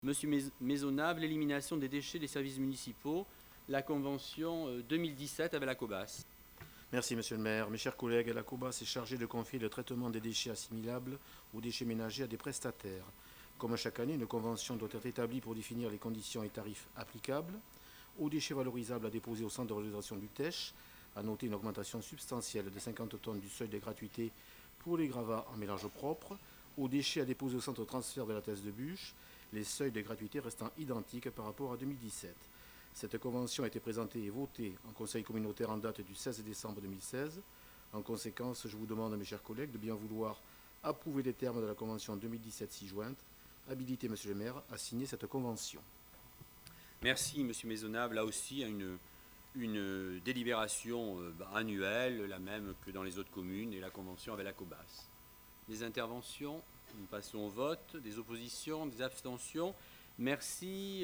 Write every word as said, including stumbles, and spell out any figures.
Monsieur Maisonnable, l'élimination des déchets des services municipaux, la convention deux mille dix-sept avec la COBAS. Merci Monsieur le maire. Mes chers collègues, la COBAS est chargée de confier le traitement des déchets assimilables ou déchets ménagers à des prestataires. Comme chaque année, une convention doit être établie pour définir les conditions et tarifs applicables aux déchets valorisables à déposer au centre de valorisation du T E C H, à noter une augmentation substantielle de cinquante tonnes du seuil de gratuité pour les gravats en mélange propre, aux déchets à déposer au centre de transfert de la thèse de bûche, les seuils de gratuité restant identiques par rapport à deux mille dix-sept. Cette convention a été présentée et votée en conseil communautaire en date du seize décembre deux mille seize. En conséquence, je vous demande, mes chers collègues, de bien vouloir approuver les termes de la convention deux mille dix-sept ci-jointe. Habilité, Monsieur le maire, à signer cette convention. Merci, Monsieur Maisonnable. Là aussi, une, une délibération annuelle, la même que dans les autres communes, et la convention avec la COBAS. Des interventions, nous passons au vote, des oppositions, des abstentions. Merci.